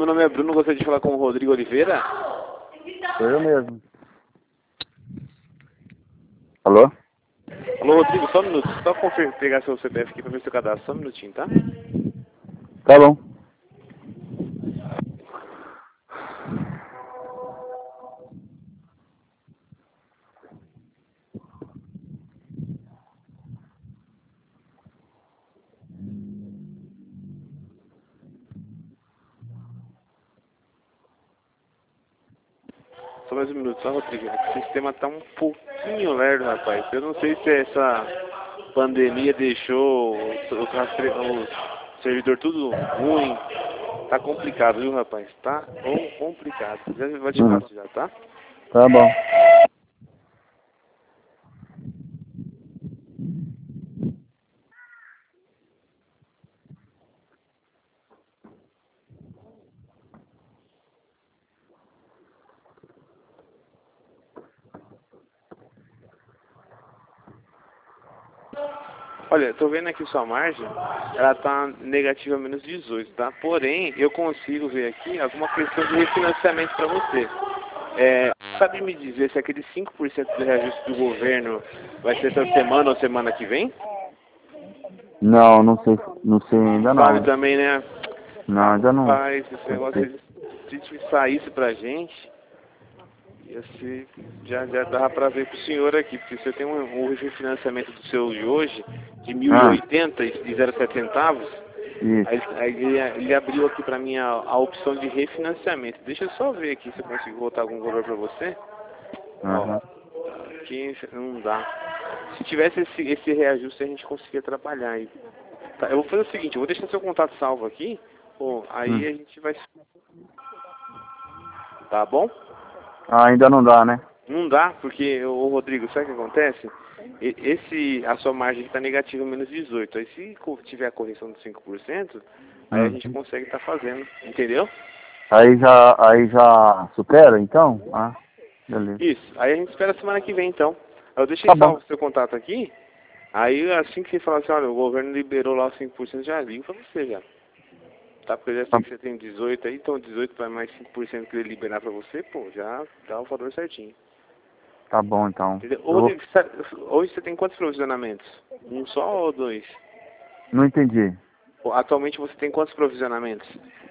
meu nome é Bruno, gostaria de falar com o Rodrigo Oliveira. Sou eu mesmo. Alô? Alô, Rodrigo, só um minuto. Só pegar seu CPF aqui pra ver seu cadastro. Só um minutinho, tá? Tá bom. Só mais um minuto, só, Rodrigo. O sistema tá um pouquinho lerdo, rapaz. Eu não sei se essa pandemia deixou o servidor tudo ruim. Tá complicado, viu, rapaz? Tá complicado. Já vou te falar já, tá? Tá bom. Olha, tô vendo aqui sua margem, ela tá negativa menos 18, tá? Porém, eu consigo ver aqui alguma questão de refinanciamento para você. Sabe me dizer se aquele 5% do reajuste do governo vai ser essa semana ou semana que vem? Não, não sei ainda Sabe não. também, né? Não, ainda não. Rapaz, esse negócio, se saísse pra gente, ia ser, já dava pra ver pro senhor aqui, porque você tem um refinanciamento do seu de hoje, de 1.080 e 0,7 centavos, Isso. aí ele abriu aqui pra mim a opção de refinanciamento. Deixa eu só ver aqui se eu consigo botar algum valor pra você. Ó, aqui não dá. Se tivesse esse reajuste, a gente conseguia trabalhar aí. Tá, eu vou fazer o seguinte, eu vou deixar seu contato salvo aqui, aí a gente vai... Tá bom? Ainda não dá, né? Não dá, porque, o Rodrigo, sabe o que acontece? A sua margem está negativa menos 18. Aí se tiver a correção de 5%, aí a gente consegue estar fazendo, entendeu? Aí já supera, então? Ah, beleza. Isso, aí a gente espera a semana que vem, então. Eu deixei Tá bom. salvo o seu contato aqui, aí assim que você falar assim, olha, o governo liberou lá os 5%, já ligo pra você já. Tá, porque eu já sei que você tem 18 aí, então 18 para mais 5% que ele liberar pra você, pô, já dá o valor certinho. Tá bom, então. Entendeu? Ô, Rodrigo, hoje você tem quantos provisionamentos? Um só ou dois? Não entendi. Atualmente você tem quantos provisionamentos?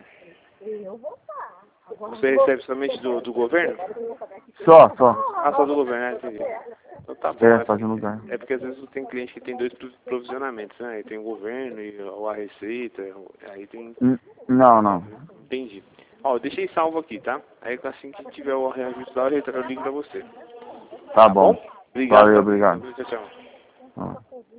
Você recebe somente do governo? Só. Ah, só do governo, né? Entendi. Então tá bom. É, só de lugar. É porque às vezes tem cliente que tem dois provisionamentos, né? Aí tem o governo ou a receita, aí tem... Não. Entendi. Ó, eu deixei salvo aqui, tá? Aí assim que tiver o reajuste da hora, eu ligo pra você. Tá bom. Obrigado. Valeu, obrigado. Tchau. Ah.